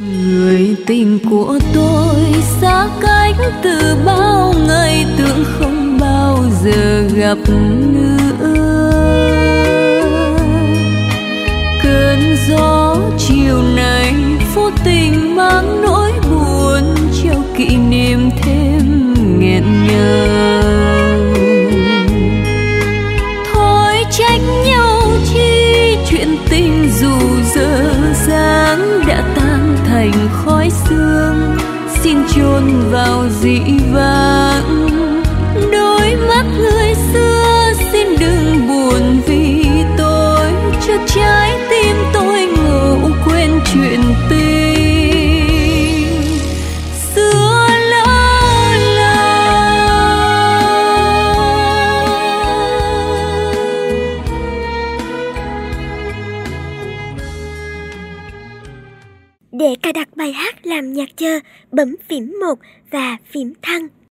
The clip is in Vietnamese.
Người tình của tôi xa cách từ bao ngày, tưởng không bao giờ gặp nữa. Cơn gió chiều nay vô tình mang nỗi buồn, trao kỷ niệm thêm nghẹn ngào. Thôi trách nhau chi, chuyện tình dù dở dáng đã tan thành khói sương, xin chôn vào dĩ vãng. Đôi mắt người xưa xin đừng buồn vì tôi, cho trái tim tôi ngủ quên chuyện tình xưa lỡ làng. Để cài đặt bài hát làm nhạc chờ, bấm phím 1 và phím thăng.